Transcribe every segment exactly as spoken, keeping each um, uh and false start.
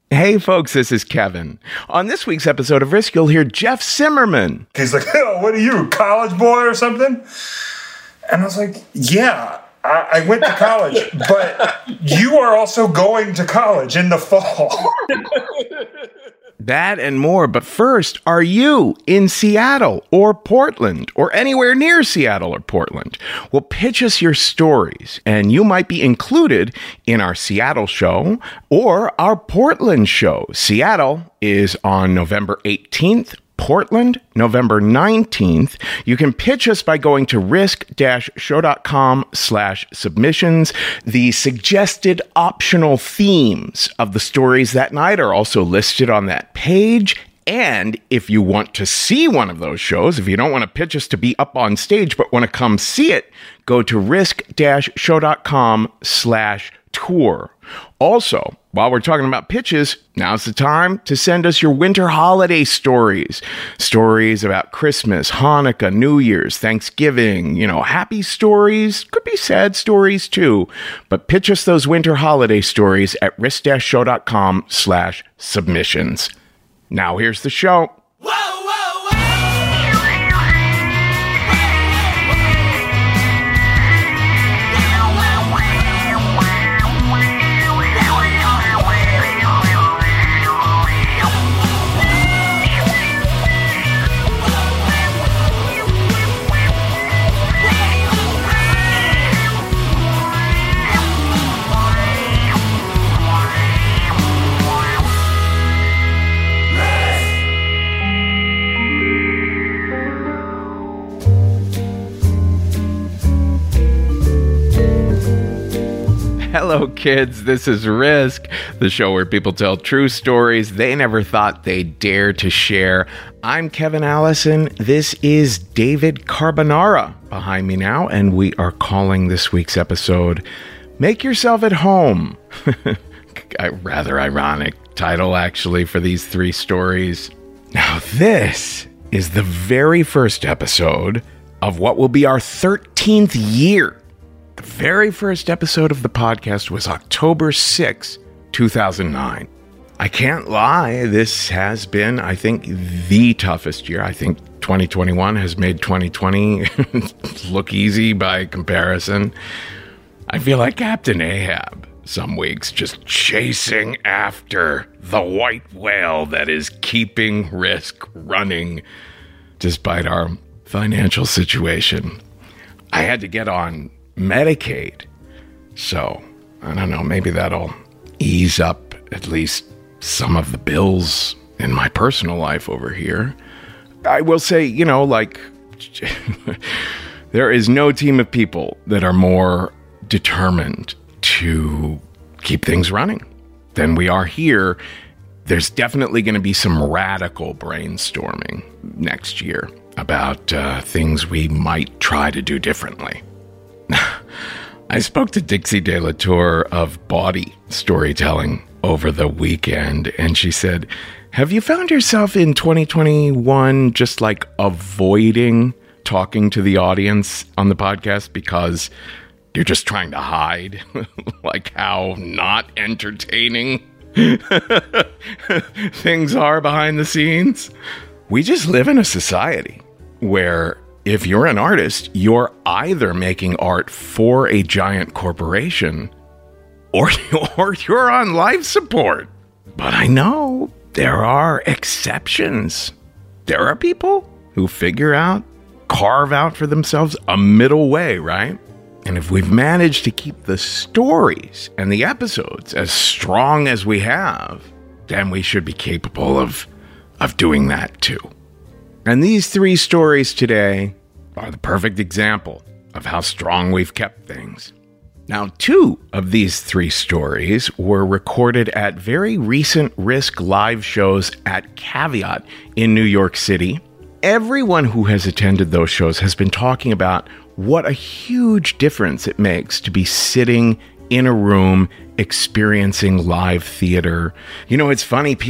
Hey folks, this is Kevin. On this week's episode of Risk, you'll hear Jeff Zimmerman. He's like, oh, what are you, college boy or something? And I was like, yeah, I, I went to college, but you are also going to college in the fall. That and more, but first, are you in Seattle or Portland or anywhere near Seattle or Portland? Well, pitch us your stories, and you might be included in our Seattle show or our Portland show. Seattle is on November eighteenth. Portland, November nineteenth. You can pitch us by going to risk-show.com slash submissions. The suggested optional themes of the stories that night are also listed on that page. And if you want to see one of those shows, if you don't want to pitch us to be up on stage but want to come see it, go to risk-show.com slash tour. Also, while we're talking about pitches, now's the time to send us your winter holiday stories. Stories about Christmas, Hanukkah, New Year's, Thanksgiving, you know, happy stories, could be sad stories too. But pitch us those winter holiday stories at risk-show.com slash submissions. Now here's the show. Whoa, whoa, whoa. Hello, kids. This is Risk, the show where people tell true stories they never thought they'd dare to share. I'm Kevin Allison. This is David Carbonara behind me now, and we are calling this week's episode Make Yourself at Home. A rather ironic title, actually, for these three stories. Now, this is the very first episode of what will be our thirteenth year. The very first episode of the podcast was October sixth, two thousand nine. I can't lie, this has been, I think, the toughest year. I think twenty twenty-one has made twenty twenty look easy by comparison. I feel like Captain Ahab some weeks, just chasing after the white whale that is keeping Risk running despite our financial situation. I had to get on Medicaid. So, I don't know, maybe that'll ease up at least some of the bills in my personal life over here. I will say, you know, like, there is no team of people that are more determined to keep things running than we are here. There's definitely going to be some radical brainstorming next year about uh, things we might try to do differently. I spoke to Dixie De La Tour of Bawdy Storytelling over the weekend, and she said, have you found yourself in twenty twenty-one just like avoiding talking to the audience on the podcast because you're just trying to hide like how not entertaining things are behind the scenes? We just live in a society where if you're an artist, you're either making art for a giant corporation or, or you're on life support. But I know there are exceptions. There are people who figure out, carve out for themselves a middle way, right? And if we've managed to keep the stories and the episodes as strong as we have, then we should be capable of, of doing that too. And these three stories today are the perfect example of how strong we've kept things. Now, two of these three stories were recorded at very recent Risk live shows at Caveat in New York City. Everyone who has attended those shows has been talking about what a huge difference it makes to be sitting in a room experiencing live theater. You know, it's funny, people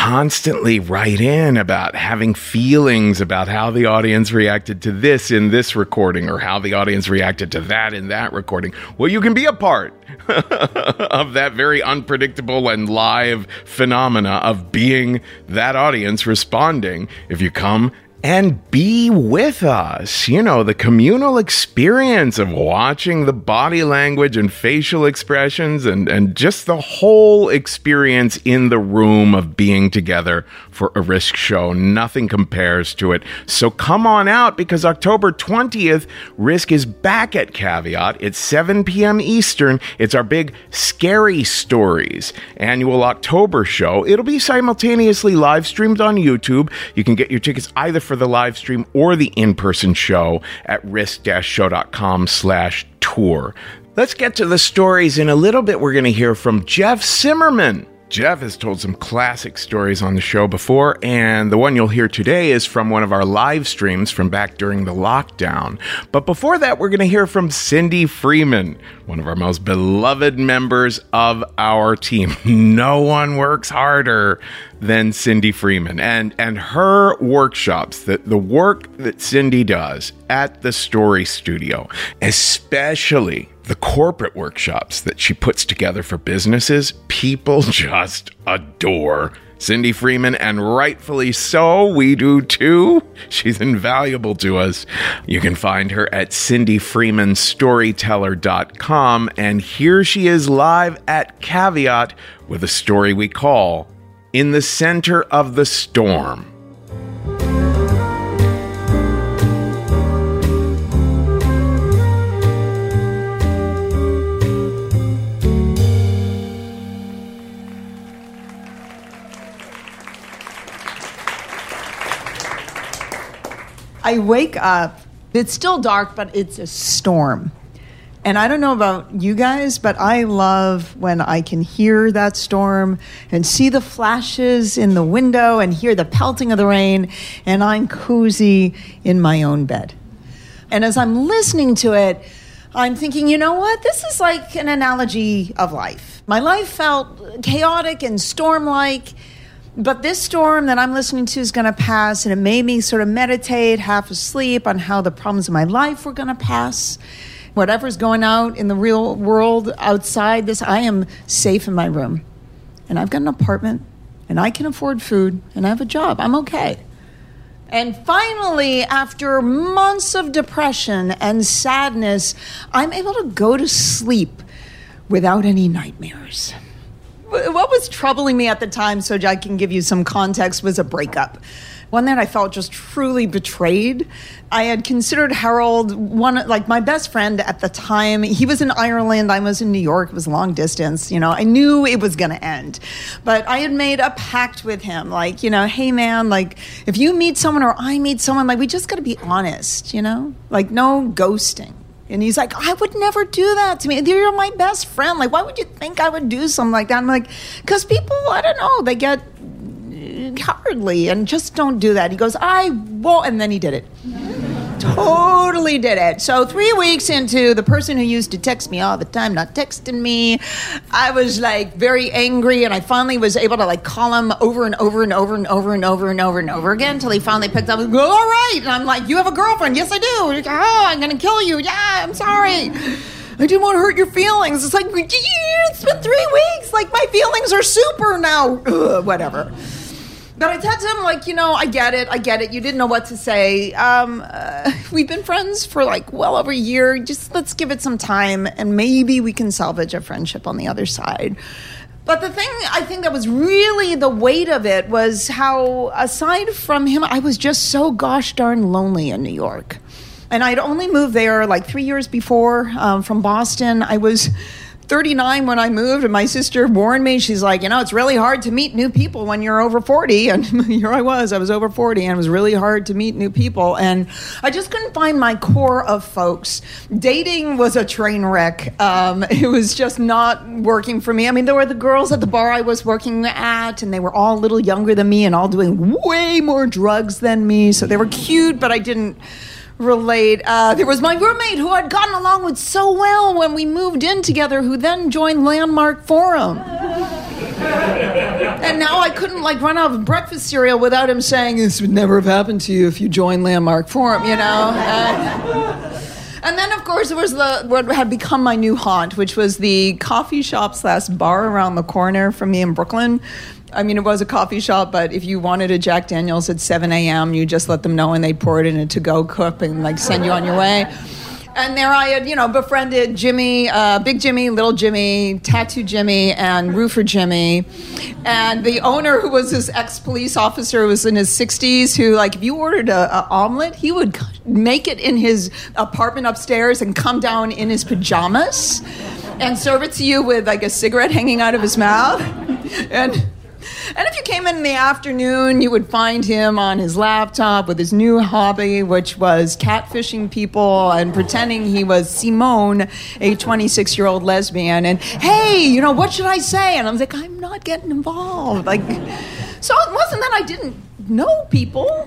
constantly write in about having feelings about how the audience reacted to this in this recording or how the audience reacted to that in that recording. Well, you can be a part of that very unpredictable and live phenomena of being that audience responding if you come and be with us. You know, the communal experience of watching the body language and facial expressions and, and just the whole experience in the room of being together for a Risk show. Nothing compares to it. So come on out, because October twentieth, Risk is back at Caveat. It's seven p.m. Eastern. It's our big Scary Stories annual October show. It'll be simultaneously live streamed on YouTube. You can get your tickets either for the live stream or the in-person show at risk-show.com slash tour. Let's get to the stories. In a little bit, we're going to hear from Jeff Zimmerman. Jeff has told some classic stories on the show before, and the one you'll hear today is from one of our live streams from back during the lockdown. But before that, we're going to hear from Cindy Freeman, one of our most beloved members of our team. No one works harder than Cindy Freeman. And and her workshops, the, the work that Cindy does at the Story Studio, especially the corporate workshops that she puts together for businesses, people just adore Cindy Freeman, and rightfully so. We do too. She's invaluable to us. You can find her at cindy freeman storyteller dot com, and here she is live at Caveat with a story we call In the Center of the Storm. I wake up, it's still dark, but it's a storm. And I don't know about you guys, but I love when I can hear that storm and see the flashes in the window and hear the pelting of the rain, and I'm cozy in my own bed. And as I'm listening to it, I'm thinking, you know what? This is like an analogy of life. My life felt chaotic and storm-like, but this storm that I'm listening to is going to pass, and it made me sort of meditate, half asleep, on how the problems of my life were going to pass. Whatever's going out in the real world outside this, I am safe in my room. And I've got an apartment, and I can afford food, and I have a job. I'm okay. And finally, after months of depression and sadness, I'm able to go to sleep without any nightmares. What was troubling me at the time, so I can give you some context, was a breakup. One that I felt just truly betrayed. I had considered Harold one, like my best friend at the time. He was in Ireland, I was in New York. It was long distance. You know, I knew it was going to end. But I had made a pact with him, like, you know, hey man, like if you meet someone or I meet someone, like we just got to be honest, you know, like no ghosting. And he's like, I would never do that to me. You're my best friend. Like, why would you think I would do something like that? I'm like, because people, I don't know, they get cowardly and just don't do that. He goes, I won't. And then he did it. Totally did it. So three weeks into the person who used to text me all the time not texting me, I was like very angry, and I finally was able to like call him over and over and over and over and over and over and over again until he finally picked up and go, all right. And I'm like, you have a girlfriend? Yes, I do. Oh, I'm going to kill you. Yeah, I'm sorry. I didn't want to hurt your feelings. It's like, it's been three weeks. Like, my feelings are super now. Ugh, whatever. But I texted him, like, you know, I get it, I get it. You didn't know what to say. Um, uh, we've been friends for, like, well over a year. Just let's give it some time, and maybe we can salvage a friendship on the other side. But the thing I think that was really the weight of it was how, aside from him, I was just so gosh darn lonely in New York. And I'd only moved there, like, three years before um, from Boston. I was thirty-nine when I moved, and my sister warned me. She's like, you know, it's really hard to meet new people when you're over forty. And here I was, I was over forty, and it was really hard to meet new people. And I just couldn't find my core of folks. Dating was a train wreck. Um, it was just not working for me. I mean, there were the girls at the bar I was working at, and they were all a little younger than me and all doing way more drugs than me. So they were cute, but I didn't relate. Uh, there was my roommate who I'd gotten along with so well when we moved in together, who then joined Landmark Forum. And now I couldn't like run out of breakfast cereal without him saying, this would never have happened to you if you joined Landmark Forum, you know? Uh, and then, of course, there was the what had become my new haunt, which was the coffee shop slash bar around the corner from me in Brooklyn. I mean, it was a coffee shop, but if you wanted a Jack Daniels at seven a.m., you just let them know and they'd pour it in a to-go cup and like send you on your way. And there I had, you know, befriended Jimmy, uh, Big Jimmy, Little Jimmy, Tattoo Jimmy, and Roofer Jimmy. And the owner, who was this ex-police officer, was in his sixties, who, like, if you ordered a, a omelet, he would make it in his apartment upstairs and come down in his pajamas and serve it to you with, like, a cigarette hanging out of his mouth. And... And if you came in in the afternoon, you would find him on his laptop with his new hobby, which was catfishing people and pretending he was Simone, a twenty-six-year-old lesbian. And, hey, you know, what should I say? And I was like, I'm not getting involved. Like, so it wasn't that I didn't know people.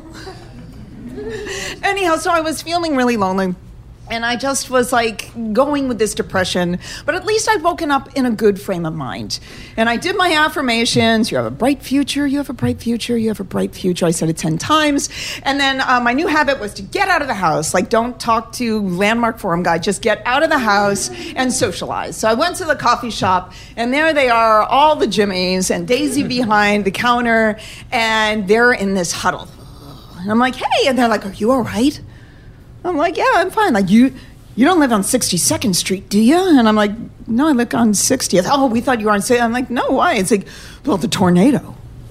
Anyhow, so I was feeling really lonely. And I just was like going with this depression, but at least I'd woken up in a good frame of mind. And I did my affirmations. You have a bright future. You have a bright future. You have a bright future. I said it ten times. And then uh, my new habit was to get out of the house. Like, don't talk to Landmark Forum guy. Just get out of the house and socialize. So I went to the coffee shop, and there they are, all the Jimmies, and Daisy behind the counter, and they're in this huddle. And I'm like, hey. And they're like, are you all right? I'm like, yeah, I'm fine. Like, you you don't live on sixty-second Street, do you? And I'm like, no, I live on sixtieth. Oh, we thought you were on sixtieth. I'm like, no, why? It's like, well, the tornado.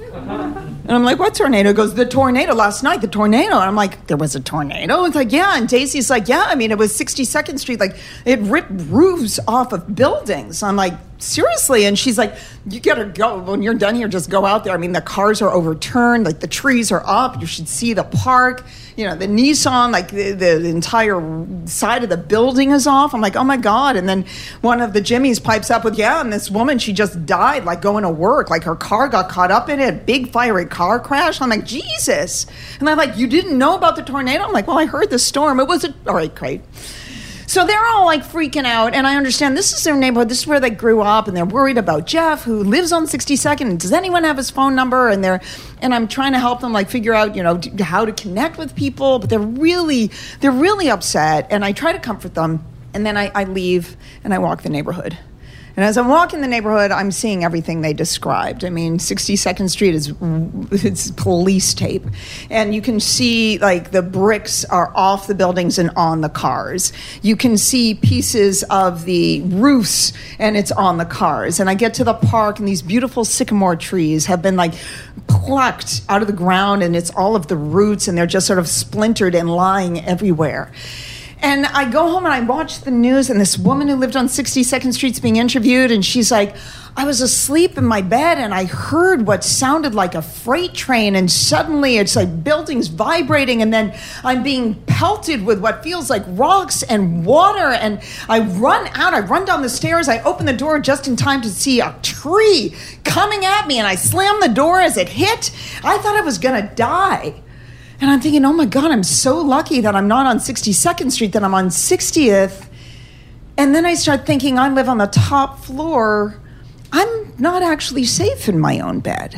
And I'm like, what tornado? It goes, the tornado last night, the tornado. And I'm like, there was a tornado? It's like, yeah. And Daisy's like, yeah, I mean, it was sixty-second Street. Like, it ripped roofs off of buildings. I'm like, seriously? And she's like, you gotta go. When you're done here, just go out there. I mean, the cars are overturned. Like, the trees are up. You should see the park. You know, the Nissan, like, the, the entire side of the building is off. I'm like, oh, my God. And then one of the Jimmies pipes up with, yeah, and this woman, she just died, like, going to work. Like, her car got caught up in it. Big fiery car crash. I'm like, Jesus. And they're like, you didn't know about the tornado? I'm like, well, I heard the storm. It was a... All right, great. So they're all like freaking out, and I understand this is their neighborhood. This is where they grew up, and they're worried about Jeff, who lives on sixty-second. And does anyone have his phone number? And they're, and I'm trying to help them like figure out, you know, how to connect with people. But they're really, they're really upset, and I try to comfort them, and then I, I leave and I walk the neighborhood. And as I'm walking the neighborhood, I'm seeing everything they described. I mean, sixty-second Street is it's police tape. And you can see, like, the bricks are off the buildings and on the cars. You can see pieces of the roofs, and it's on the cars. And I get to the park, and these beautiful sycamore trees have been, like, plucked out of the ground, and it's all of the roots, and they're just sort of splintered and lying everywhere. And I go home and I watch the news, and this woman who lived on sixty-second Street's being interviewed, and she's like, I was asleep in my bed and I heard what sounded like a freight train, and suddenly it's like buildings vibrating, and then I'm being pelted with what feels like rocks and water, and I run out, I run down the stairs, I open the door just in time to see a tree coming at me, and I slam the door as it hit. I thought I was gonna die. And I'm thinking, oh my God, I'm so lucky that I'm not on sixty-second Street, that I'm on sixtieth. And then I start thinking, I live on the top floor. I'm not actually safe in my own bed.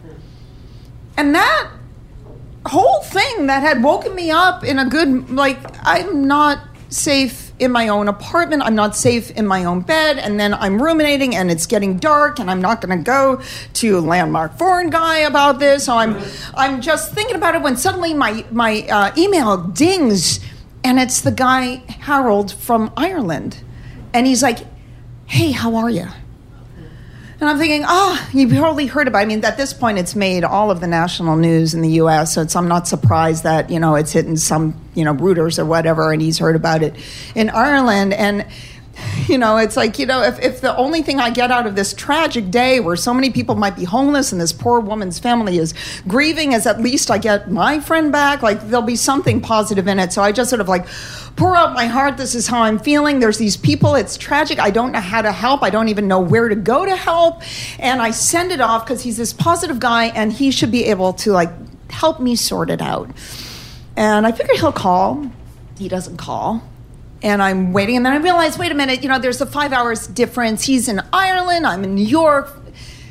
And that whole thing that had woken me up in a good, like, I'm not safe in my own apartment. I'm not safe in my own bed. And then I'm ruminating, and it's getting dark, and I'm not going to go to Landmark Foreign guy about this. So I'm I'm just thinking about it when suddenly my, my uh, email dings, and it's the guy, Harold, from Ireland. And he's like, hey, how are you? And I'm thinking, ah, oh, you probably heard about it. I mean, at this point, it's made all of the national news in the U S, so it's, I'm not surprised that, you know, it's hitting some, you know, Reuters or whatever, and he's heard about it in Ireland. And, you know, it's like, you know, if, if the only thing I get out of this tragic day where so many people might be homeless and this poor woman's family is grieving is at least I get my friend back, like, there'll be something positive in it. So I just sort of like pour out my heart. This is how I'm feeling. There's these people. It's tragic. I don't know how to help. I don't even know where to go to help. And I send it off because he's this positive guy, and he should be able to, like, help me sort it out. And I figure he'll call. He doesn't call. And I'm waiting, and then I realize, wait a minute, you know, there's a five hours difference. He's in Ireland, I'm in New York.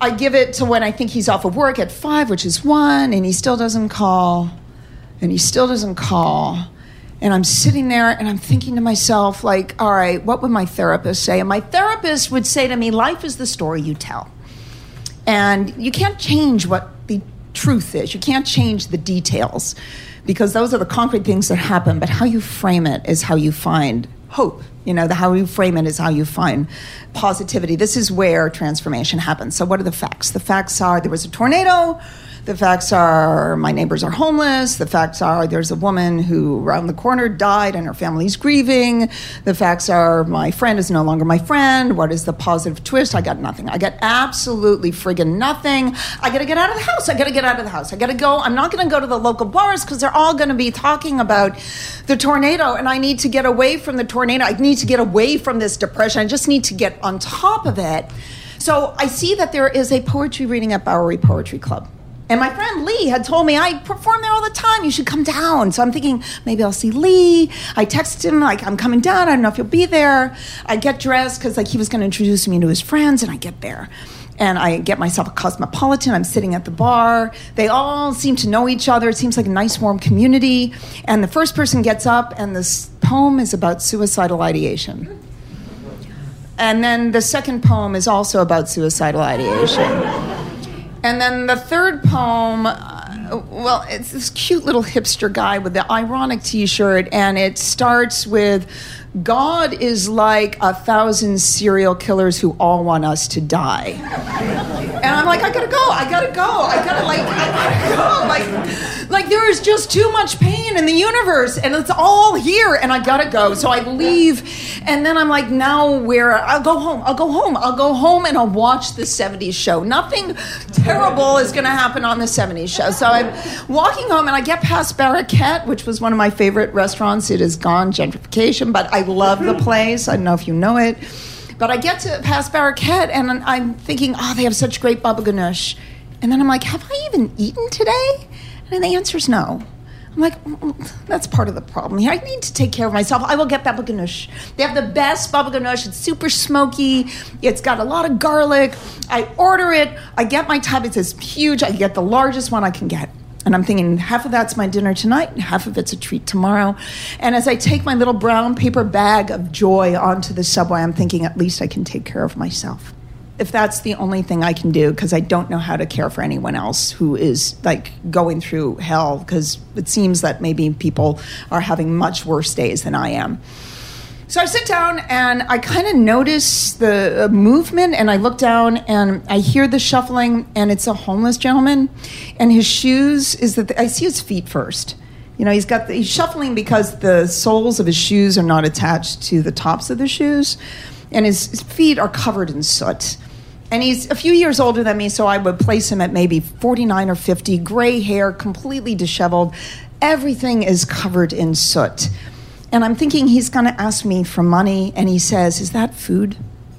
I give it to when I think he's off of work at five, which is one, and he still doesn't call, and he still doesn't call. And I'm sitting there and I'm thinking to myself, like, all right, what would my therapist say? And my therapist would say to me, life is the story you tell. And you can't change what the truth is. You can't change the details because those are the concrete things that happen. But how you frame it is how you find hope. You know, the how you frame it is how you find positivity. This is where transformation happens. So what are the facts? The facts are there was a tornado. The facts are my neighbors are homeless. The facts are there's a woman who around the corner died and her family's grieving. The facts are my friend is no longer my friend. What is the positive twist? I got nothing. I got absolutely friggin' nothing. I got to get out of the house. I got to get out of the house. I got to go. I'm not going to go to the local bars because they're all going to be talking about the tornado and I need to get away from the tornado. I need to get away from this depression. I just need to get on top of it. So I see that there is a poetry reading at Bowery Poetry Club. And my friend Lee had told me, I perform there all the time. You should come down. So I'm thinking, maybe I'll see Lee. I text him, like, I'm coming down. I don't know if you'll be there. I get dressed because, like, he was going to introduce me to his friends, and I get there. And I get myself a Cosmopolitan. I'm sitting at the bar. They all seem to know each other. It seems like a nice, warm community. And the first person gets up, and this poem is about suicidal ideation. And then the second poem is also about suicidal ideation. And then the third poem, uh, well, it's this cute little hipster guy with the ironic T-shirt, and it starts with, God is like a thousand serial killers who all want us to die. And I'm like, I gotta go, I gotta go, I gotta, like, I gotta go. Like, like there is just too much pain in the universe, and it's all here, and I gotta go. So I leave, and then I'm like, now where? I'll go home, I'll go home, I'll go home, and I'll watch the seventies show. Nothing terrible is gonna happen on the seventies show. So I'm walking home, and I get past Barraquette, which was one of my favorite restaurants. It is gone, gentrification, but I love the place. I don't know if you know it. But I get to past Barraquette, and I'm thinking, oh, they have such great baba ganoush. And then I'm like, have I even eaten today? And the answer is no. I'm like, mm, that's part of the problem here. I need to take care of myself. I will get baba ganoush. They have the best baba ganoush. It's super smoky. It's got a lot of garlic. I order it. I get my tub. It's this huge. I get the largest one I can get. And I'm thinking, half of that's my dinner tonight, and half of it's a treat tomorrow. And as I take my little brown paper bag of joy onto the subway, I'm thinking, at least I can take care of myself. If that's the only thing I can do, because I don't know how to care for anyone else who is, like, going through hell, because it seems that maybe people are having much worse days than I am. So I sit down, and I kind of notice the movement, and I look down, and I hear the shuffling, and it's a homeless gentleman, and his shoes is that the, I see his feet first. You know, he's got the, he's shuffling because the soles of his shoes are not attached to the tops of the shoes, and his, his feet are covered in soot. And he's a few years older than me, so I would place him at maybe forty-nine or fifty, gray hair, completely disheveled. Everything is covered in soot. And I'm thinking he's going to ask me for money, and he says, is that food?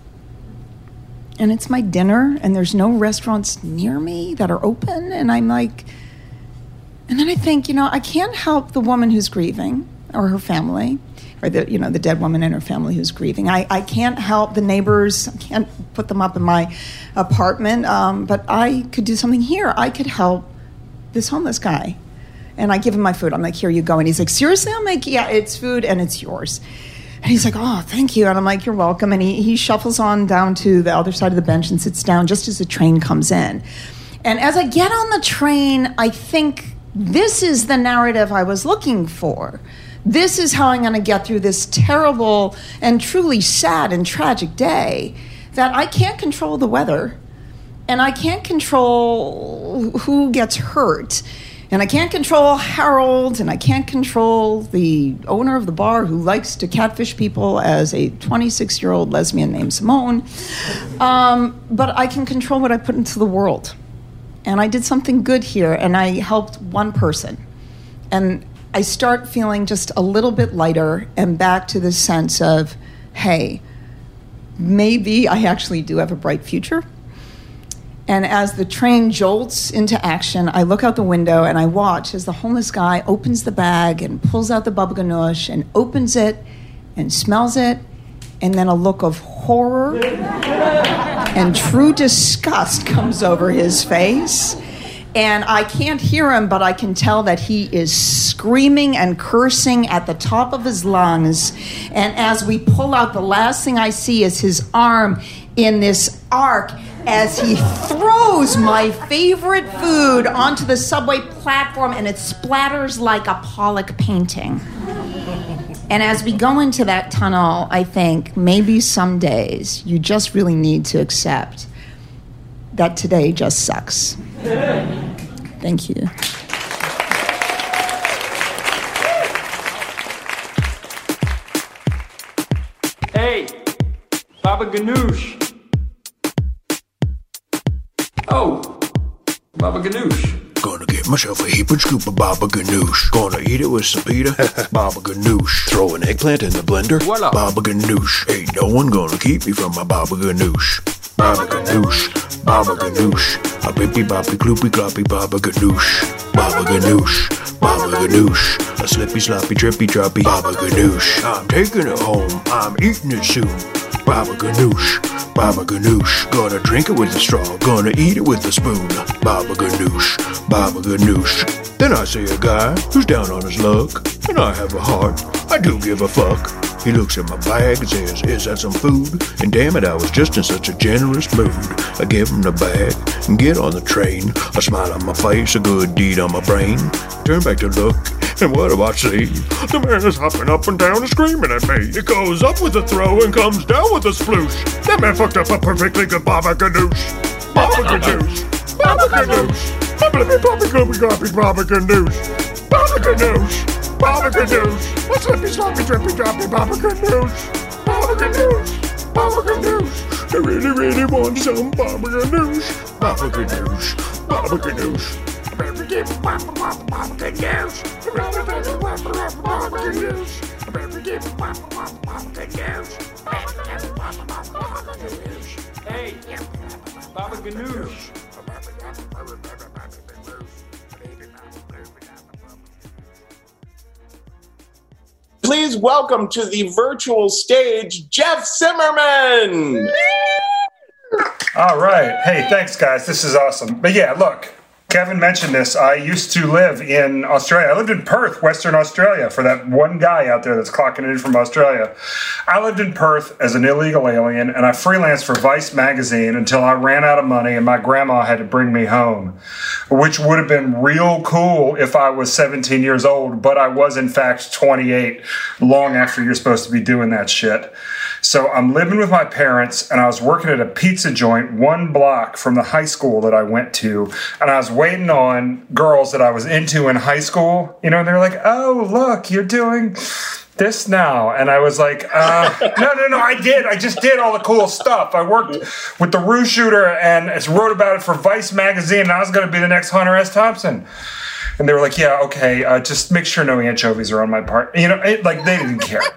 And it's my dinner, and there's no restaurants near me that are open, and I'm like, and then I think, you know, I can't help the woman who's grieving, or her family, or the, you know, the dead woman and her family who's grieving. I, I can't help the neighbors, I can't put them up in my apartment, um, but I could do something here. I could help this homeless guy. And I give him my food. I'm like, here you go. And he's like, seriously? I'm like, yeah, it's food and it's yours. And he's like, oh, thank you. And I'm like, you're welcome. And he, he shuffles on down to the other side of the bench and sits down just as the train comes in. And as I get on the train, I think this is the narrative I was looking for. This is how I'm going to get through this terrible and truly sad and tragic day, that I can't control the weather, and I can't control who gets hurt. And I can't control Harold, and I can't control the owner of the bar who likes to catfish people as a twenty-six-year-old lesbian named Simone. Um, but I can control what I put into the world. And I did something good here, and I helped one person. And I start feeling just a little bit lighter and back to this sense of, hey, maybe I actually do have a bright future. And as the train jolts into action, I look out the window and I watch as the homeless guy opens the bag and pulls out the baba ganoush and opens it and smells it, and then a look of horror and true disgust comes over his face. And I can't hear him, but I can tell that he is screaming and cursing at the top of his lungs. And as we pull out, the last thing I see is his arm in this arc as he throws my favorite food onto the subway platform, and it splatters like a Pollock painting. And as we go into that tunnel, I think maybe some days you just really need to accept that today just sucks. Thank you. Hey, Baba Ganoush. Oh, Baba Ganoush. Gonna get myself a heap and scoop of Baba Ganoush. Gonna eat it with some pita. Baba Ganoush. Throw an eggplant in the blender. Voila. Baba Ganoush. Ain't no one gonna keep me from my Baba Ganoush. Baba Ganoush. Baba Ganoush. A bippy boppy gloopy gloppy Baba Ganoush. Baba Ganoush. Baba Ganoush. A slippy sloppy drippy droppy Baba Ganoush. I'm taking it home. I'm eating it soon. Baba Ganoush, Baba Ganoush. Gonna drink it with a straw, gonna eat it with a spoon. Baba Ganoush, Baba Ganoush. Then I see a guy who's down on his luck, and I have a heart, I do give a fuck. He looks at my bag and says, is that some food? And damn it, I was just in such a generous mood. I give him the bag and get on the train. A smile on my face, a good deed on my brain. Turn back to look, and what do I see? The man is hopping up and down and screaming at me. It goes up with a throw and comes down with a sploosh. That man fucked up a perfectly good Baba Ganoush. Baba Ganoush. Baba Ganoush. Baba Ganoush. Baba Ganoush. Baba Ganoush. Baba Ganoush. What's slippy sloppy drippy droppy Baba Ganoush. Baba Ganoush. Baba Ganoush. I really, really want some Baba Ganoush. Baba Ganoush. Baba Ganoush. Baba Ganoush. Baba Ganoush. Baba Ganoush. Baba Ganoush. Hey, Baba Ganoush. Please welcome to the virtual stage, Jeff Zimmerman. All right. Hey, thanks, guys. This is awesome. But yeah, look, Kevin mentioned this. I used to live in Australia. I lived in Perth, Western Australia, for that one guy out there that's clocking in from Australia. I lived in Perth as an illegal alien, and I freelanced for Vice magazine until I ran out of money and my grandma had to bring me home, which would have been real cool if I was seventeen years old, but I was, in fact, twenty-eight, long after you're supposed to be doing that shit. So I'm living with my parents, and I was working at a pizza joint one block from the high school that I went to, and I was waiting on girls that I was into in high school, you know, and they're like, oh, look, you're doing this now. And I was like, uh, no, no, no, I did. I just did all the cool stuff. I worked with the Roo Shooter and wrote about it for Vice magazine, and I was going to be the next Hunter S. Thompson. And they were like, yeah, okay, uh, just make sure no anchovies are on my part. You know, it, like, they didn't care.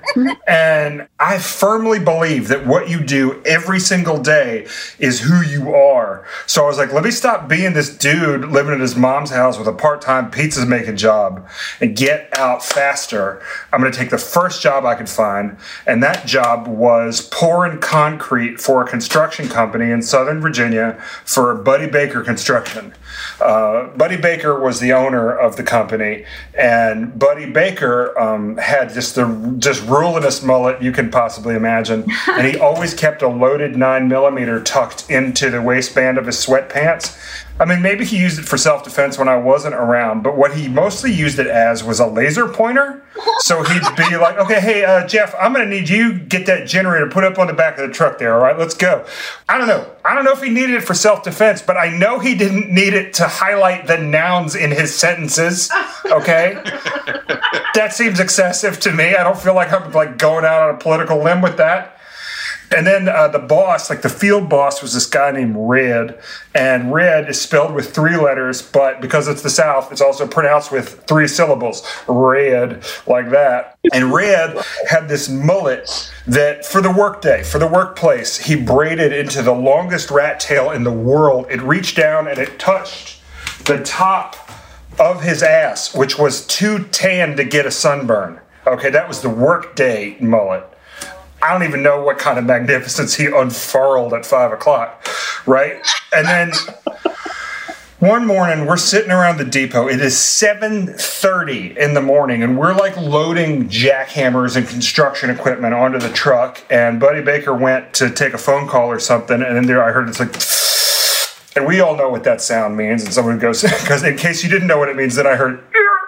And I firmly believe that what you do every single day is who you are. So I was like, let me stop being this dude living at his mom's house with a part-time pizza making job and get out faster. I'm going to take the first job I could find. And that job was pouring concrete for a construction company in Southern Virginia for Buddy Baker Construction. Uh, Buddy Baker was the owner of the company, and Buddy Baker um, had just the just rulinous mullet you can possibly imagine, and he always kept a loaded nine millimeter tucked into the waistband of his sweatpants. I mean, maybe he used it for self-defense when I wasn't around, but what he mostly used it as was a laser pointer. So he'd be like, okay, hey, uh, Jeff, I'm going to need you to get that generator put up on the back of the truck there, all right? Let's go. I don't know. I don't know if he needed it for self-defense, but I know he didn't need it to highlight the nouns in his sentences, okay? That seems excessive to me. I don't feel like I'm like going out on a political limb with that. And then uh, the boss, like the field boss, was this guy named Red. And Red is spelled with three letters, but because it's the South, it's also pronounced with three syllables. Red, like that. And Red had this mullet that for the workday, for the workplace, he braided into the longest rat tail in the world. It reached down and it touched the top of his ass, which was too tan to get a sunburn. Okay, that was the workday mullet. I don't even know what kind of magnificence he unfurled at five o'clock, right? And then one morning, we're sitting around the depot. It is seven thirty in the morning, and we're like loading jackhammers and construction equipment onto the truck. And Buddy Baker went to take a phone call or something, and then there I heard it's like, and we all know what that sound means. And someone goes, because in case you didn't know what it means, then I heard,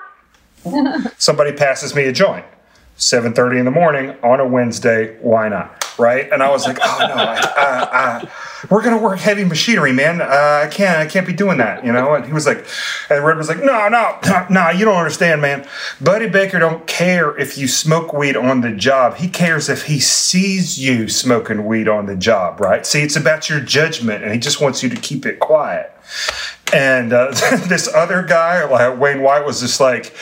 somebody passes me a joint. seven thirty in the morning on a Wednesday, why not? Right? And I was like, oh no, I, uh, uh, we're gonna work heavy machinery, man. Uh, I can't, I can't be doing that, you know. And he was like, and Red was like, no, no, no, you don't understand, man. Buddy Baker don't care if you smoke weed on the job. He cares if he sees you smoking weed on the job, right? See, it's about your judgment, and he just wants you to keep it quiet. And uh, this other guy, like Wayne White, was just like,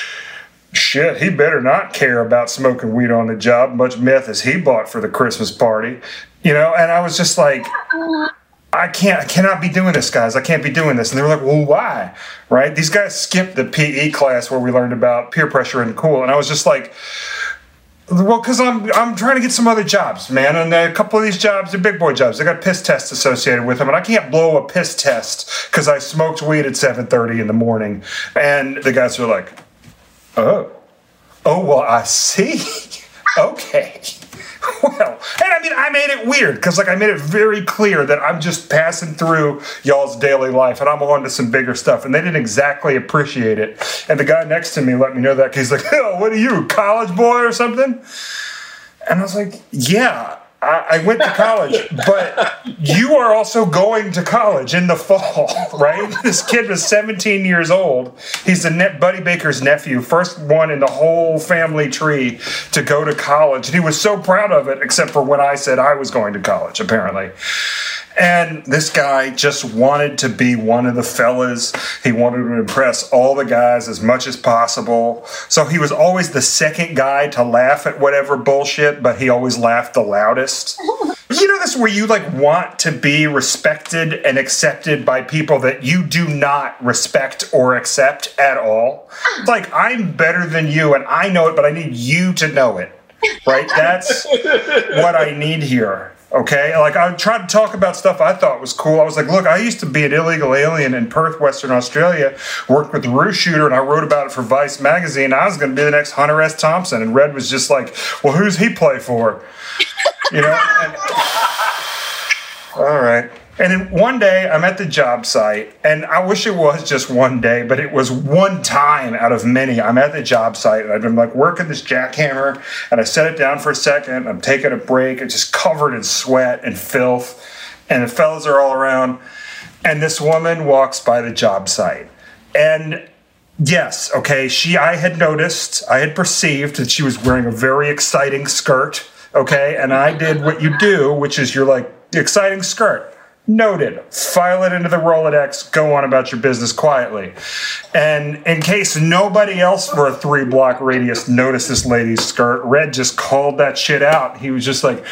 shit, he better not care about smoking weed on the job, much meth as he bought for the Christmas party. You know, and I was just like, I can't, I cannot be doing this, guys. I can't be doing this. And they were like, well, why? Right? These guys skipped the P E class where we learned about peer pressure and cool. And I was just like, well, because I'm I'm trying to get some other jobs, man. And a couple of these jobs are big boy jobs. They got piss tests associated with them. And I can't blow a piss test because I smoked weed at seven thirty in the morning. And the guys were like, oh, oh, well, I see. Okay. Well, and I mean, I made it weird because, like, I made it very clear that I'm just passing through y'all's daily life and I'm on to some bigger stuff. And they didn't exactly appreciate it. And the guy next to me let me know that because he's like, oh, what are you, college boy or something? And I was like, yeah. I went to college, but you are also going to college in the fall, right? This kid was seventeen years old. He's the ne- Buddy Baker's nephew, first one in the whole family tree to go to college. And he was so proud of it, except for when I said I was going to college, apparently. And this guy just wanted to be one of the fellas. He wanted to impress all the guys as much as possible. So he was always the second guy to laugh at whatever bullshit, but he always laughed the loudest. You know this where you like want to be respected and accepted by people that you do not respect or accept at all? Like, I'm better than you and I know it, but I need you to know it. Right? That's what I need here. Okay, like I tried to talk about stuff I thought was cool. I was like, look, I used to be an illegal alien in Perth, Western Australia, worked with the Roo Shooter, and I wrote about it for Vice magazine. I was going to be the next Hunter S. Thompson. And Red was just like, well, who's he play for? You know? And, all right. And then one day I'm at the job site, and I wish it was just one day, but it was one time out of many. I'm at the job site, and I've been like working this jackhammer, and I set it down for a second. I'm taking a break. It's just covered in sweat and filth, and the fellas are all around. And this woman walks by the job site, and yes, okay, she. I had noticed, I had perceived that she was wearing a very exciting skirt. Okay, and I did what you do, which is you're like, exciting skirt. Noted. File it into the Rolodex. Go on about your business quietly. And in case nobody else for a three-block radius noticed this lady's skirt, Red just called that shit out. He was just like,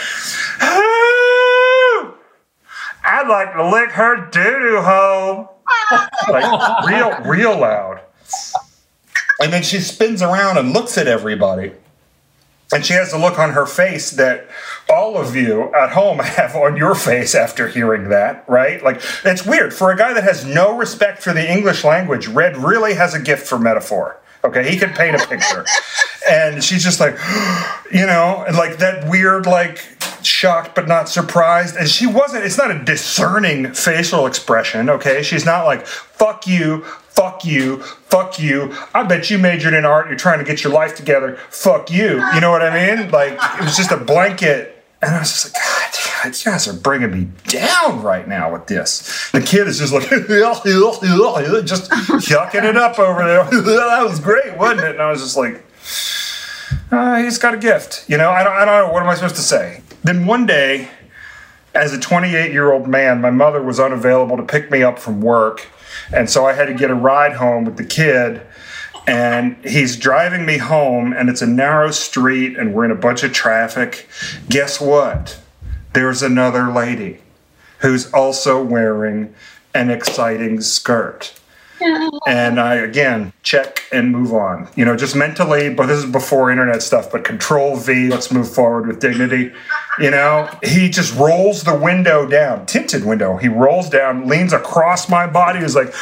oh, I'd like to lick her doo-doo hole. Like, real, real loud. And then she spins around and looks at everybody. And she has the look on her face that all of you at home have on your face after hearing that, right? Like, it's weird. For a guy that has no respect for the English language, Red really has a gift for metaphor. Okay, he can paint a picture. And she's just like, you know, and like that weird, like, shocked but not surprised. And she wasn't, it's not a discerning facial expression, okay? She's not like, fuck you, fuck you, fuck you. I bet you majored in art, you're trying to get your life together, fuck you. You know what I mean? Like, it was just a blanket. And I was just like, God damn, you guys are bringing me down right now with this. The kid is just like, just yucking it up over there. That was great, wasn't it? And I was just like, uh, he's got a gift. You know, I don't, I don't know. What am I supposed to say? Then one day, as a twenty-eight-year-old man, my mother was unavailable to pick me up from work. And so I had to get a ride home with the kid. And he's driving me home, and it's a narrow street, and we're in a bunch of traffic. Guess what? There's another lady who's also wearing an exciting skirt. And I, again, check and move on. You know, just mentally, but this is before internet stuff, but control V, let's move forward with dignity. You know, he just rolls the window down, tinted window. He rolls down, leans across my body, is like,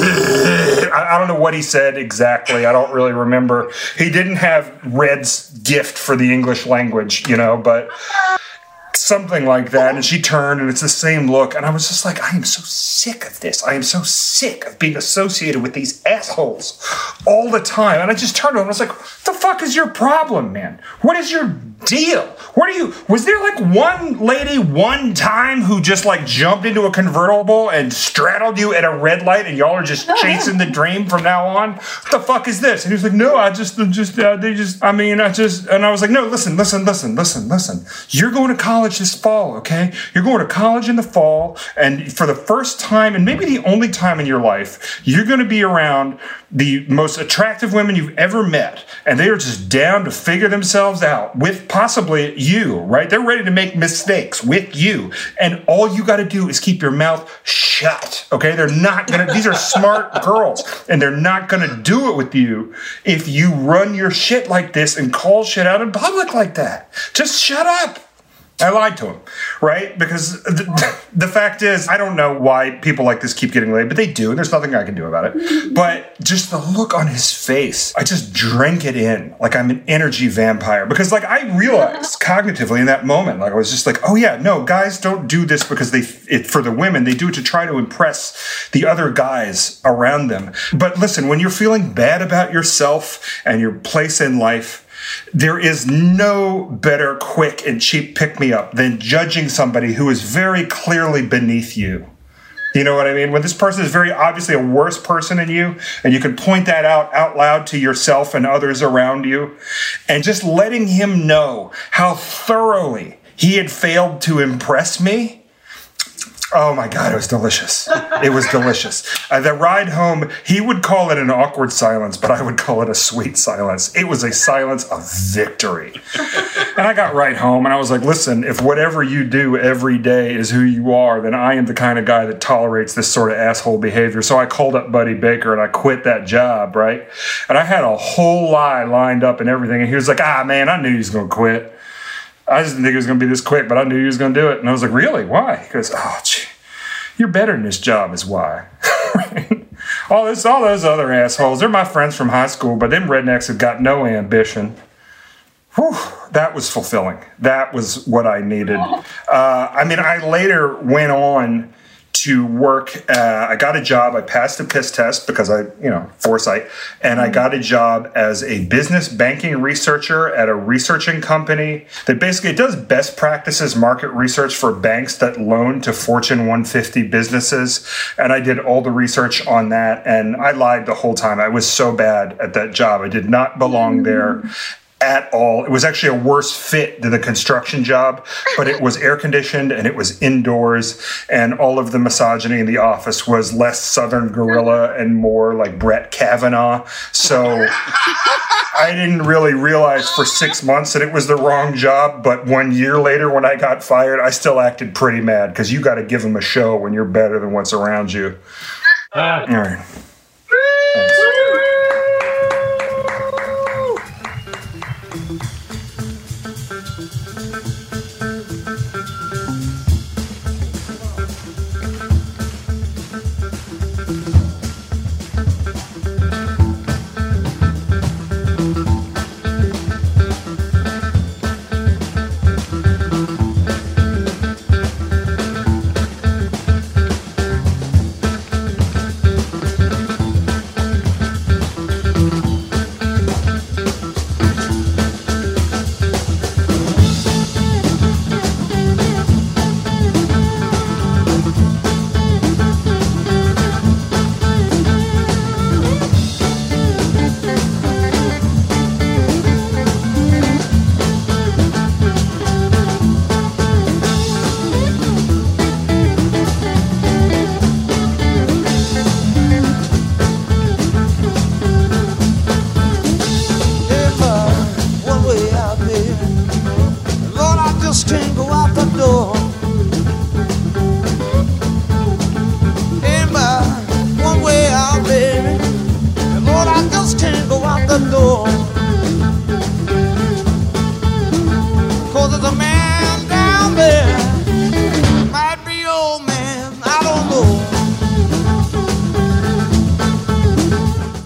I, I don't know what he said exactly. I don't really remember. He didn't have Red's gift for the English language, you know, but something like that. And she turned, and it's the same look. And I was just like, I am so sick of this. I am so sick of being associated with these assholes all the time. And I just turned to him and I was like, what the fuck is your problem, man? What is your deal? What are you, was there like one lady one time who just like jumped into a convertible and straddled you at a red light and y'all are just chasing the dream from now on? What the fuck is this? And he was like, no, I just, just, uh, they just, I mean, I just, and I was like, no, listen, listen, listen, listen, listen. You're going to college this fall, okay? You're going to college in the fall, and for the first time, and maybe the only time in your life, you're going to be around the most attractive women you've ever met, and they are just down to figure themselves out with possibly you, right? They're ready to make mistakes with you, and all you got to do is keep your mouth shut, okay? They're not going to, these are smart girls, and they're not going to do it with you if you run your shit like this and call shit out in public like that. Just shut up. I lied to him, right? Because the, the fact is, I don't know why people like this keep getting laid, but they do, and there's nothing I can do about it. But just the look on his face, I just drank it in like I'm an energy vampire. Because like I realized cognitively in that moment, like I was just like, oh yeah, no, guys don't do this because they, it, for the women, they do it to try to impress the other guys around them. But listen, when you're feeling bad about yourself and your place in life, there is no better quick and cheap pick-me-up than judging somebody who is very clearly beneath you. You know what I mean? When this person is very obviously a worse person than you, and you can point that out out loud to yourself and others around you, and just letting him know how thoroughly he had failed to impress me. Oh my God, it was delicious. It was delicious. Uh, the ride home, he would call it an awkward silence, but I would call it a sweet silence. It was a silence of victory. And I got right home and I was like, listen, if whatever you do every day is who you are, then I am the kind of guy that tolerates this sort of asshole behavior. So I called up Buddy Baker and I quit that job, right? And I had a whole lie lined up and everything. And he was like, ah, man, I knew he was going to quit. I just didn't think it was going to be this quick, but I knew he was going to do it. And I was like, really? Why? He goes, oh, gee, you're better than this job is why. all this, all those other assholes, they're my friends from high school, but them rednecks have got no ambition. Whew, that was fulfilling. That was what I needed. Uh, I mean, I later went on to work. Uh, I got a job. I passed a piss test because I, you know, foresight. And I got a job as a business banking researcher at a researching company that basically does best practices market research for banks that loan to Fortune one fifty businesses. And I did all the research on that. And I lied the whole time. I was so bad at that job. I did not belong there at all. It was actually a worse fit than the construction job, but it was air conditioned and it was indoors, and all of the misogyny in the office was less Southern Gorilla and more like Brett Kavanaugh. So I didn't really realize for six months that it was the wrong job, but one year later when I got fired, I still acted pretty mad because you got to give them a show when you're better than what's around you. All right. Thanks.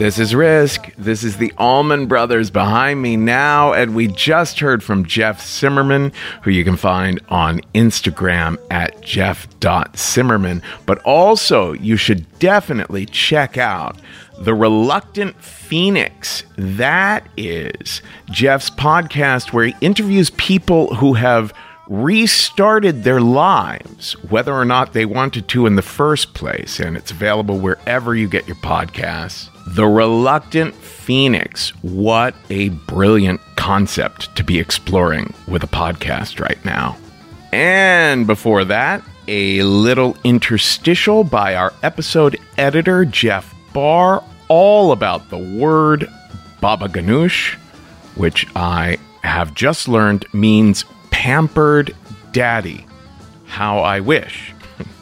This is Risk. This is the Allman Brothers behind me now, and we just heard from Jeff Zimmerman, who you can find on Instagram at jeff dot zimmerman. But also, you should definitely check out The Reluctant Phoenix. That is Jeff's podcast where he interviews people who have restarted their lives, whether or not they wanted to in the first place, and it's available wherever you get your podcasts. The Reluctant Phoenix. What a brilliant concept to be exploring with a podcast right now. And before that, a little interstitial by our episode editor, Jeff Barr, all about the word Baba Ganoush, which I have just learned means pampered daddy. How I wish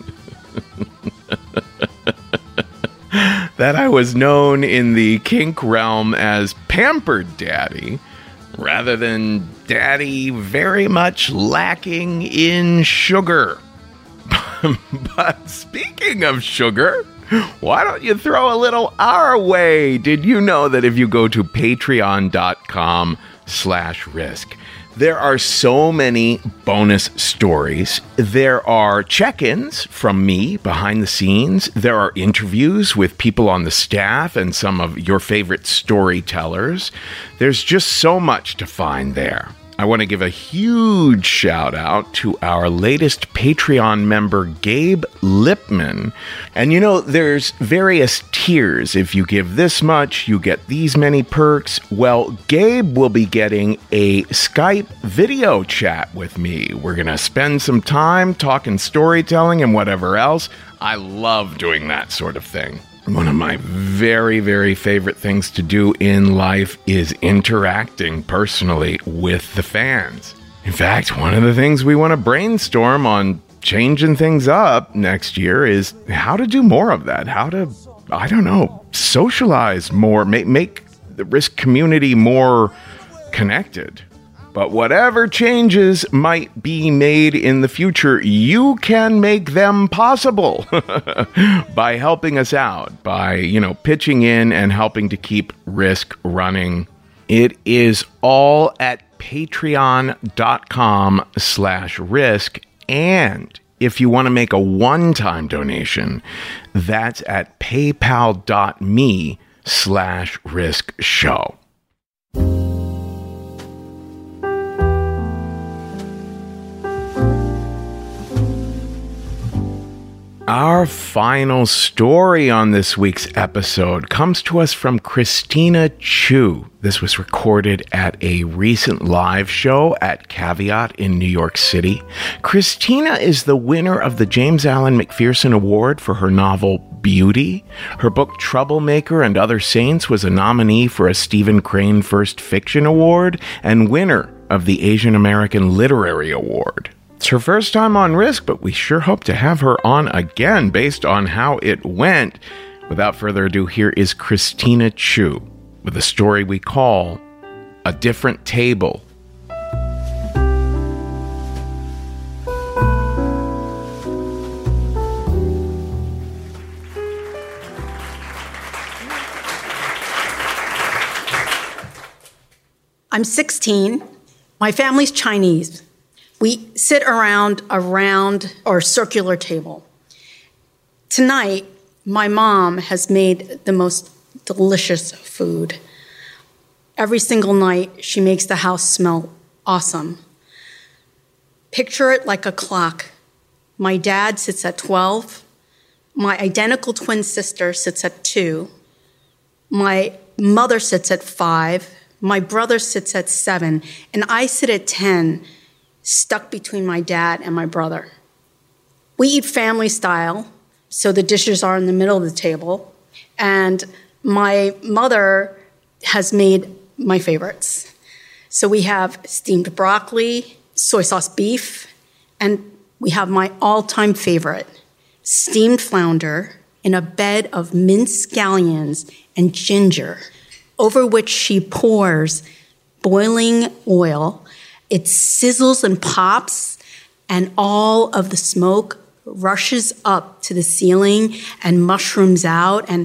that I was known in the kink realm as pampered daddy rather than daddy very much lacking in sugar. But speaking of sugar, why don't you throw a little our way? Did you know that if you go to patreon.com slash risk, there are so many bonus stories. There are check-ins from me behind the scenes. There are interviews with people on the staff and some of your favorite storytellers. There's just so much to find there. I want to give a huge shout out to our latest Patreon member, Gabe Lipman. And you know, there's various tiers. If you give this much, you get these many perks. Well, Gabe will be getting a Skype video chat with me. We're going to spend some time talking storytelling and whatever else. I love doing that sort of thing. One of my very, very favorite things to do in life is interacting personally with the fans. In fact, one of the things we want to brainstorm on changing things up next year is how to do more of that. How to, I don't know, socialize more, make, make the Risk community more connected. But whatever changes might be made in the future, you can make them possible by helping us out, by, you know, pitching in and helping to keep Risk running. It is all at patreon.com slash risk. And if you want to make a one-time donation, that's at paypal.me slash risk show. Our final story on this week's episode comes to us from Christina Chu. This was recorded at a recent live show at Caveat in New York City. Christina is the winner of the James Allen McPherson Award for her novel Beauty. Her book Troublemaker and Other Saints was a nominee for a Stephen Crane First Fiction Award and winner of the Asian American Literary Award. It's her first time on Risk, but we sure hope to have her on again based on how it went. Without further ado, here is Christina Chu with a story we call A Different Table. I'm sixteen. My family's Chinese. We sit around a round or circular table. Tonight, my mom has made the most delicious food. Every single night, she makes the house smell awesome. Picture it like a clock. My dad sits at twelve. My identical twin sister sits at two. My mother sits at five. My brother sits at seven. And I sit at ten. Stuck between my dad and my brother. We eat family style, so the dishes are in the middle of the table, and my mother has made my favorites. So we have steamed broccoli, soy sauce beef, and we have my all-time favorite, steamed flounder in a bed of minced scallions and ginger, over which she pours boiling oil. It sizzles and pops, and all of the smoke rushes up to the ceiling and mushrooms out, and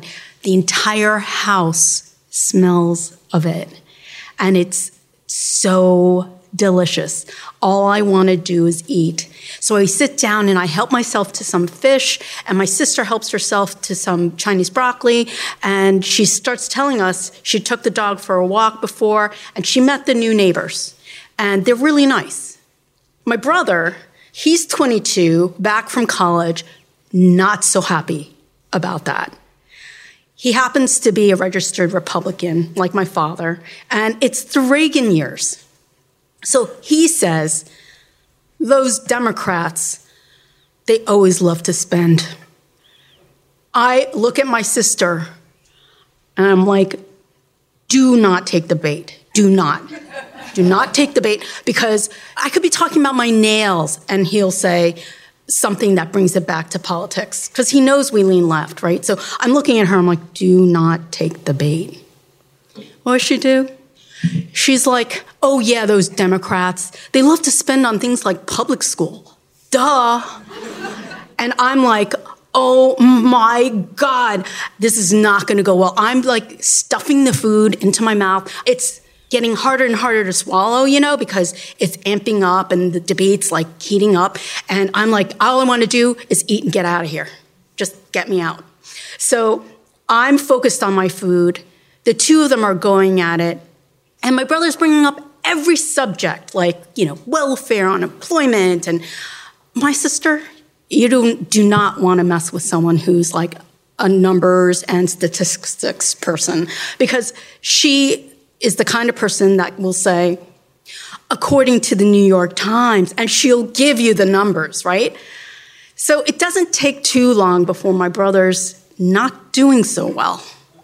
The entire house smells of it. And it's so delicious. All I want to do is eat. So I sit down and I help myself to some fish, and my sister helps herself to some Chinese broccoli, and she starts telling us she took the dog for a walk before, and she met the new neighbors, and they're really nice. My brother, he's twenty-two, back from college, not so happy about that. He happens to be a registered Republican, like my father, and it's the Reagan years. So he says, those Democrats, they always love to spend. I look at my sister, and I'm like, do not take the bait. Do not. Do not take the bait, because I could be talking about my nails, and he'll say something that brings it back to politics, because he knows we lean left, right? So I'm looking at her, I'm like, do not take the bait. What does she do? She's like, oh yeah, those Democrats, they love to spend on things like public school. Duh. And I'm like, oh my God, this is not gonna go well. I'm like stuffing the food into my mouth. It's getting harder and harder to swallow, you know, because it's amping up and the debate's like heating up. And I'm like, all I wanna do is eat and get out of here. Just get me out. So I'm focused on my food. The two of them are going at it. And my brother's bringing up every subject, like, you know, welfare, unemployment. And my sister, you do, do not want to mess with someone who's like a numbers and statistics person, because she is the kind of person that will say, according to the New York Times, and she'll give you the numbers, right? So it doesn't take too long before my brother's not doing so well.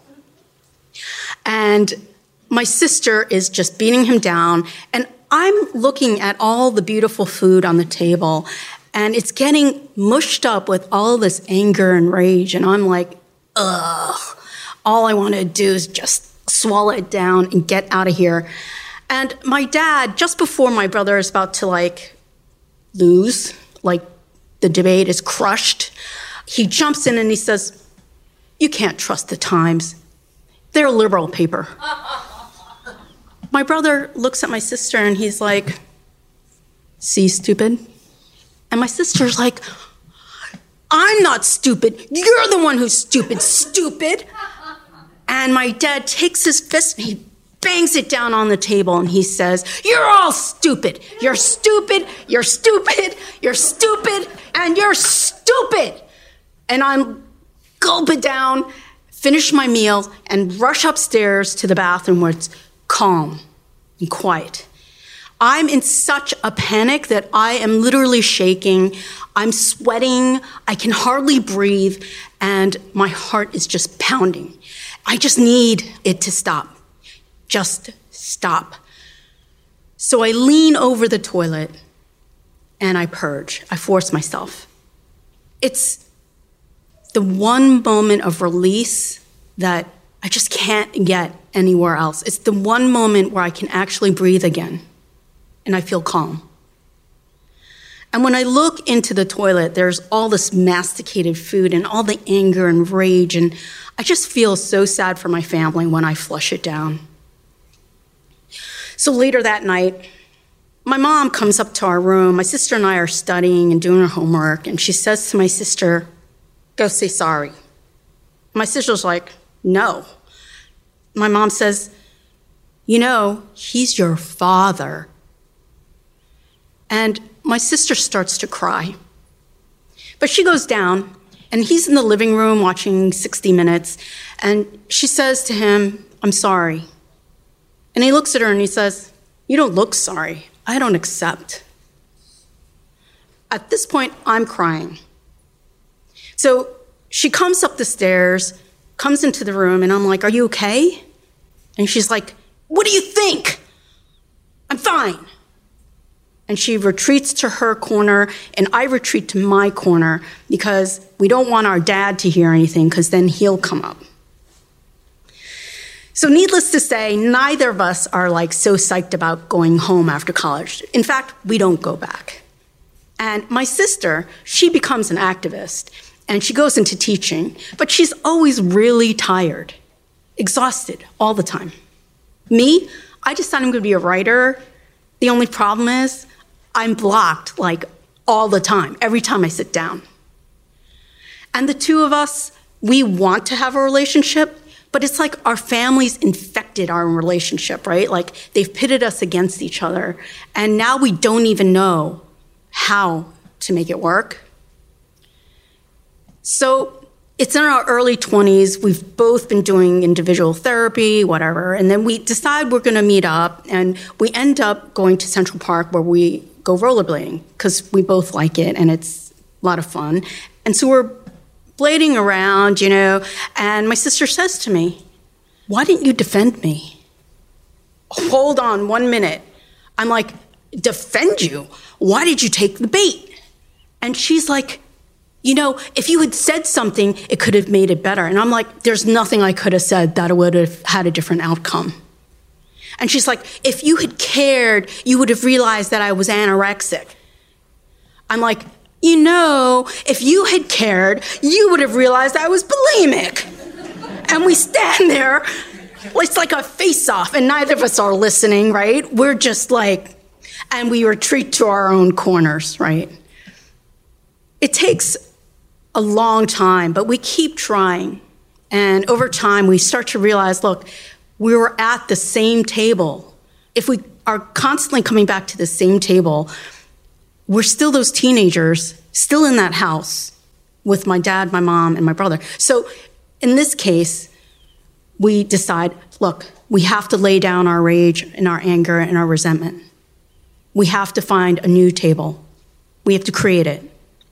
And my sister is just beating him down, and I'm looking at all the beautiful food on the table, and it's getting mushed up with all this anger and rage, and I'm like, ugh, all I want to do is just swallow it down and get out of here. And my dad, just before my brother is about to like lose, like the debate is crushed, he jumps in and he says, you can't trust the Times. They're a liberal paper. My brother looks at my sister and he's like, see, stupid? And my sister's like, I'm not stupid. You're the one who's stupid, stupid. And my dad takes his fist and he bangs it down on the table and he says, you're all stupid. You're stupid, you're stupid, you're stupid, and you're stupid. And I'm gulp it down, finish my meal, and rush upstairs to the bathroom where it's calm and quiet. I'm in such a panic that I am literally shaking. I'm sweating. I can hardly breathe. And my heart is just pounding. I just need it to stop. Just stop. So I lean over the toilet and I purge. I force myself. It's the one moment of release that I just can't get anywhere else. It's the one moment where I can actually breathe again and I feel calm. And when I look into the toilet, there's all this masticated food and all the anger and rage, and I just feel so sad for my family when I flush it down. So later that night, my mom comes up to our room. My sister and I are studying and doing our homework, and she says to my sister, go say sorry. My sister's like, no. My mom says, you know, he's your father. And my sister starts to cry. But she goes down, and he's in the living room watching sixty minutes, and she says to him, I'm sorry. And he looks at her and he says, you don't look sorry. I don't accept. At this point, I'm crying. So she comes up the stairs, comes into the room, and I'm like, are you okay? And she's like, what do you think? I'm fine. And she retreats to her corner, and I retreat to my corner because we don't want our dad to hear anything, because then he'll come up. So needless to say, neither of us are like so psyched about going home after college. In fact, we don't go back. And my sister, she becomes an activist, and she goes into teaching, but she's always really tired, exhausted all the time. Me, I decided I'm going to be a writer. The only problem is I'm blocked like all the time, every time I sit down. And the two of us, we want to have a relationship, but it's like our families infected our relationship, right? Like they've pitted us against each other, and now we don't even know how to make it work. So it's in our early twenties. We've both been doing individual therapy, whatever, and then we decide we're going to meet up, and we end up going to Central Park where we go rollerblading because we both like it, and it's a lot of fun. And so we're blading around, you know, and my sister says to me, "Why didn't you defend me?" Hold on one minute. I'm like, "Defend you? Why did you take the bait?" And she's like, "You know, if you had said something, it could have made it better." And I'm like, "There's nothing I could have said that would have had a different outcome." And she's like, "If you had cared, you would have realized that I was anorexic." I'm like, "You know, if you had cared, you would have realized I was bulimic." And we stand there, it's like a face-off, and neither of us are listening, right? We're just like, and we retreat to our own corners, right? It takes a long time, but we keep trying. And over time, we start to realize, look, we were at the same table. If we are constantly coming back to the same table, we're still those teenagers, still in that house with my dad, my mom, and my brother. So in this case, we decide, look, we have to lay down our rage and our anger and our resentment. We have to find a new table. We have to create it.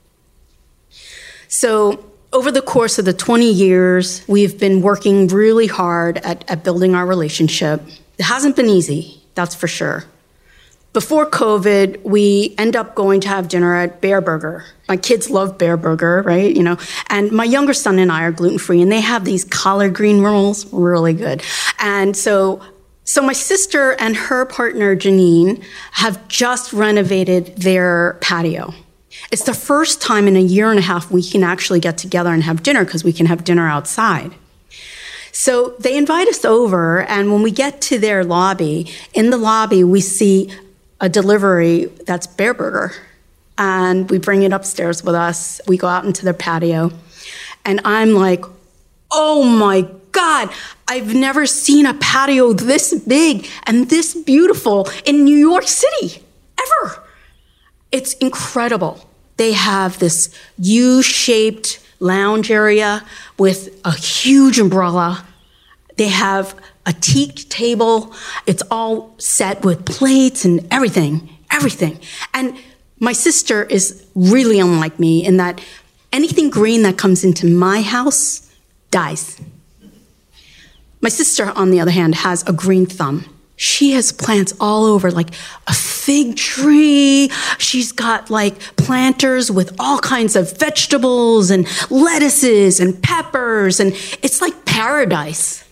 So over the course of the twenty years, we've been working really hard at, at building our relationship. It hasn't been easy, that's for sure. Before COVID, we end up going to have dinner at Bear Burger. My kids love Bear Burger, right? You know, and my younger son and I are gluten-free, and they have these collard green rolls, really good. And so, so my sister and her partner, Janine, have just renovated their patio. It's the first time in a year and a half we can actually get together and have dinner because we can have dinner outside. So they invite us over, and when we get to their lobby, in the lobby we see a delivery that's Bear Burger, and we bring it upstairs with us. We go out into their patio, and I'm like, oh my God, I've never seen a patio this big and this beautiful in New York City, ever. It's incredible. They have this U-shaped lounge area with a huge umbrella. They have a teak table. It's all set with plates and everything, everything. And my sister is really unlike me in that anything green that comes into my house dies. My sister, on the other hand, has a green thumb. She has plants all over, like a fig tree. She's got like planters with all kinds of vegetables and lettuces and peppers, and it's like paradise.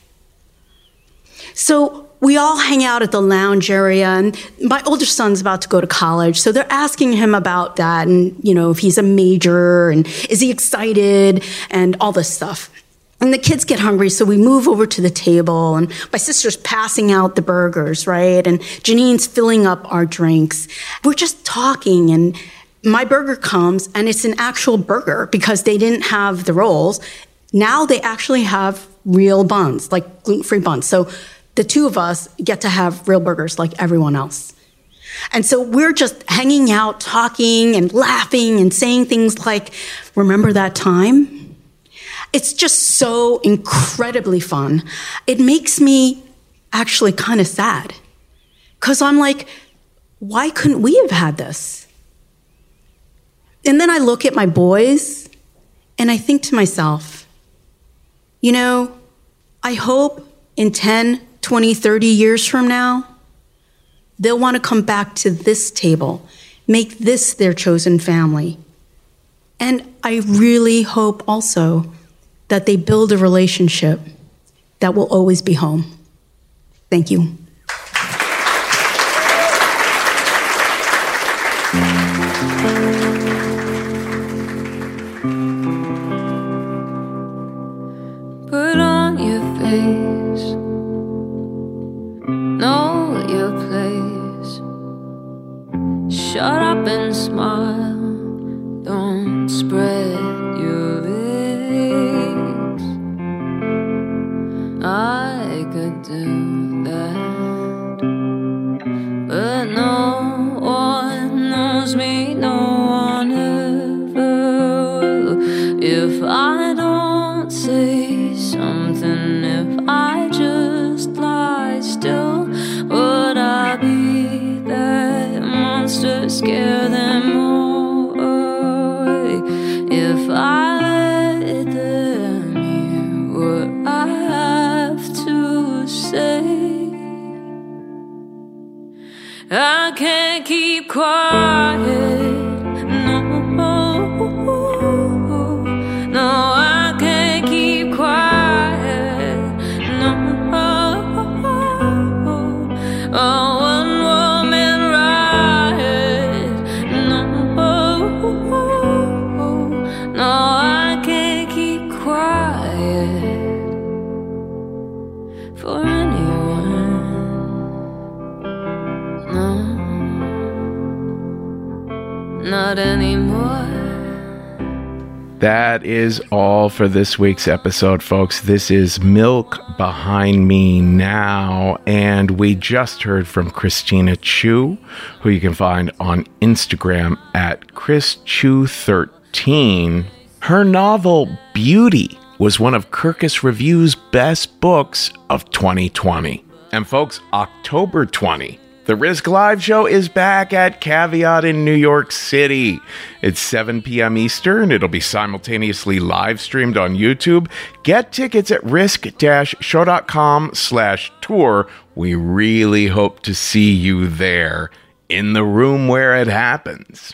So we all hang out at the lounge area, and my older son's about to go to college, so they're asking him about that, and you know, if he's a major, and is he excited, and all this stuff. And the kids get hungry, so we move over to the table, and my sister's passing out the burgers, right? And Janine's filling up our drinks. We're just talking, and my burger comes, and it's an actual burger because they didn't have the rolls. Now they actually have real buns, like gluten-free buns. So the two of us get to have real burgers like everyone else. And so we're just hanging out, talking and laughing and saying things like, remember that time? It's just so incredibly fun. It makes me actually kind of sad because I'm like, why couldn't we have had this? And then I look at my boys and I think to myself, you know, I hope in ten, twenty, thirty years from now, they'll want to come back to this table, make this their chosen family. And I really hope also that they build a relationship that will always be home. Thank you. I could do that, but no one knows me, no one ever will. If I don't say something, if I just lie still, would I be that monster, scare them all away? If I let them hear what I have to say, I can't keep quiet. No, no, I can't keep quiet. No, oh, one woman riot. No, no, I can't keep quiet for anyone. No, not anymore. That is all for this week's episode, folks. This is Milk Behind Me Now, and we just heard from Christina Chu, who you can find on Instagram at Chris Chu thirteen. Her novel, Beauty, was one of Kirkus Review's best books of twenty twenty. And folks, October twentieth, the Risk Live Show is back at Caveat in New York City. It's seven p.m. Eastern. It'll be simultaneously live streamed on YouTube. Get tickets at risk-show.com slash tour. We really hope to see you there in the room where it happens.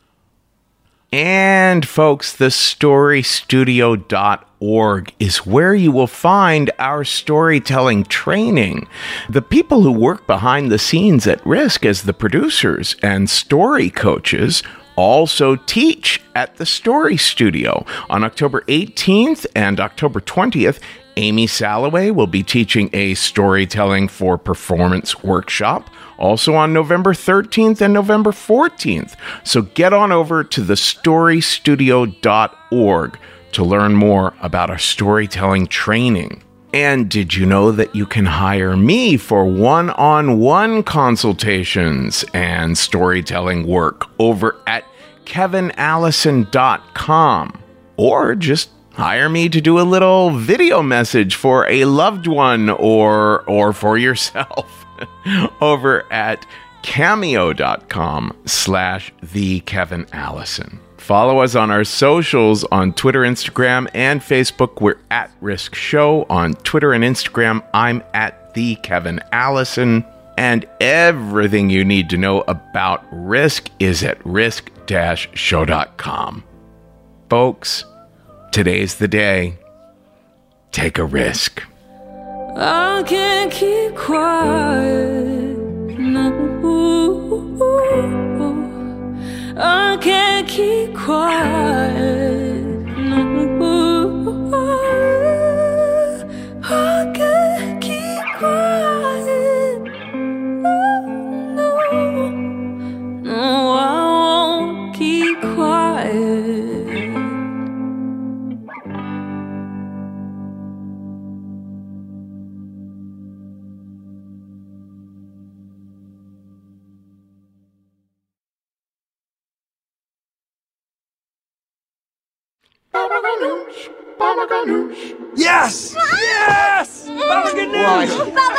And folks, the story studio dot org is where you will find our storytelling training. The people who work behind the scenes at Risk as the producers and story coaches also teach at the Story Studio. On October eighteenth and October twentieth, Amy Salloway will be teaching a storytelling for performance workshop, also on November thirteenth and November fourteenth. So get on over to the story studio dot org to learn more about our storytelling training. And did you know that you can hire me for one-on-one consultations and storytelling work over at kevin allison dot com? Or just hire me to do a little video message for a loved one or or for yourself over at cameo.com slash the Kevin Allison. Follow us on our socials on Twitter, Instagram, and Facebook. We're at Risk Show. On Twitter and Instagram, I'm at the Kevin Allison. And everything you need to know about Risk is at risk dash show dot com. Folks, today's the day. Take a risk. I can't keep quiet. No, I can't keep quiet. No, I can't keep quiet. No, no, no, I won't keep quiet. Baba Ganoush, Baba Ganoush. Yes! Yes! Baba Ganoush!